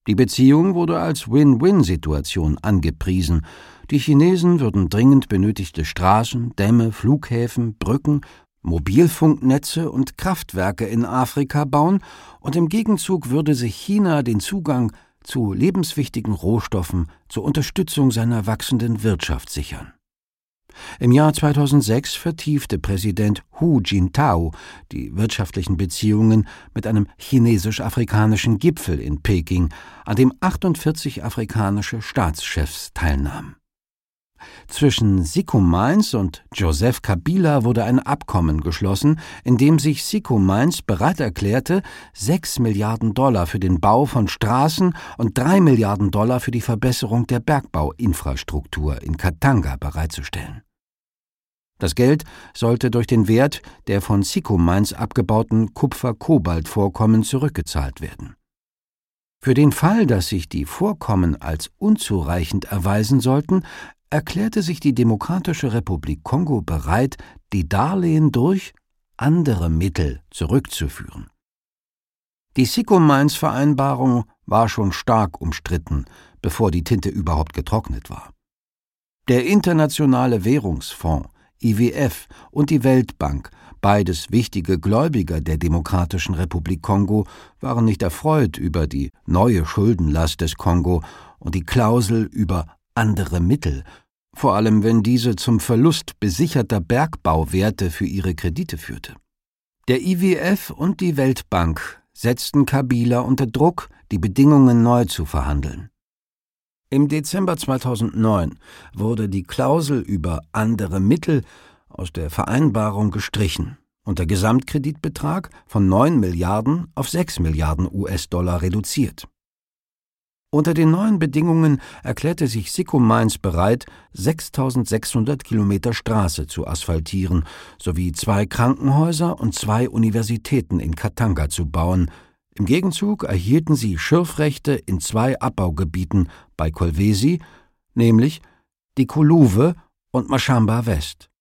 Die Beziehung wurde als Win-Win-Situation angepriesen. Die Chinesen würden dringend benötigte Straßen, Dämme, Flughäfen, Brücken, Mobilfunknetze und Kraftwerke in Afrika bauen, und im Gegenzug würde sich China den Zugang zu lebenswichtigen Rohstoffen zur Unterstützung seiner wachsenden Wirtschaft sichern. Im Jahr 2006 vertiefte Präsident Hu Jintao die wirtschaftlichen Beziehungen mit einem chinesisch-afrikanischen Gipfel in Peking, an dem 48 afrikanische Staatschefs teilnahmen. Zwischen Sicko Mainz und Joseph Kabila wurde ein Abkommen geschlossen, in dem sich Sicko Mainz bereit erklärte, $6 Milliarden für den Bau von Straßen und $3 Milliarden für die Verbesserung der Bergbauinfrastruktur in Katanga bereitzustellen. Das Geld sollte durch den Wert der von Sicko Mainz abgebauten Kupfer-Kobalt-Vorkommen zurückgezahlt werden. Für den Fall, dass sich die Vorkommen als unzureichend erweisen sollten, erklärte sich die Demokratische Republik Kongo bereit, die Darlehen durch andere Mittel zurückzuführen. Die Sicko-Mainz-Vereinbarung war schon stark umstritten, bevor die Tinte überhaupt getrocknet war. Der Internationale Währungsfonds, IWF, und die Weltbank, beides wichtige Gläubiger der Demokratischen Republik Kongo, waren nicht erfreut über die neue Schuldenlast des Kongo und die Klausel über andere Mittel, vor allem wenn diese zum Verlust besicherter Bergbauwerte für ihre Kredite führte. Der IWF und die Weltbank setzten Kabila unter Druck, die Bedingungen neu zu verhandeln. Im Dezember 2009 wurde die Klausel über andere Mittel aus der Vereinbarung gestrichen und der Gesamtkreditbetrag von 9 Milliarden auf 6 Milliarden US-Dollar reduziert. Unter den neuen Bedingungen erklärte sich Sicko Mainz bereit, 6.600 Kilometer Straße zu asphaltieren, sowie 2 Krankenhäuser und 2 Universitäten in Katanga zu bauen. Im Gegenzug erhielten sie Schürfrechte in 2 Abbaugebieten bei Kolwezi, nämlich die Koluwe und Mashamba West.